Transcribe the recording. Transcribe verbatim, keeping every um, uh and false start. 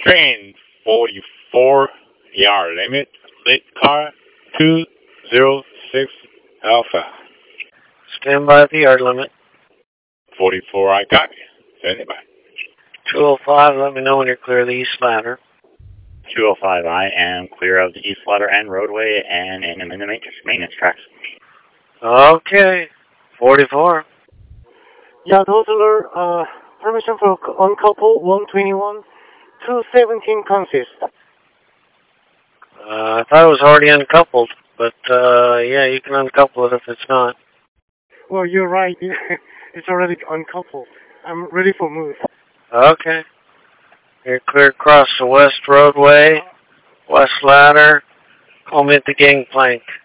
Train forty-four, yard limit, lit car two zero six Alpha. Stand by at the yard limit. forty-four, I copy. Standing by. two oh five, let me know when you're clear of the east ladder. two oh five, I am clear of the east ladder and roadway and in, in the maintenance, maintenance tracks. Okay, forty-four. Yeah, totaler, uh, permission for uncouple one twenty-one, two seventeen consist. Uh, I thought it was already uncoupled, but uh, yeah, you can uncouple it if it's not. Well, you're right. It's already uncoupled. I'm ready for move. Okay. You're clear across the west roadway, west ladder. Call me at the gangplank.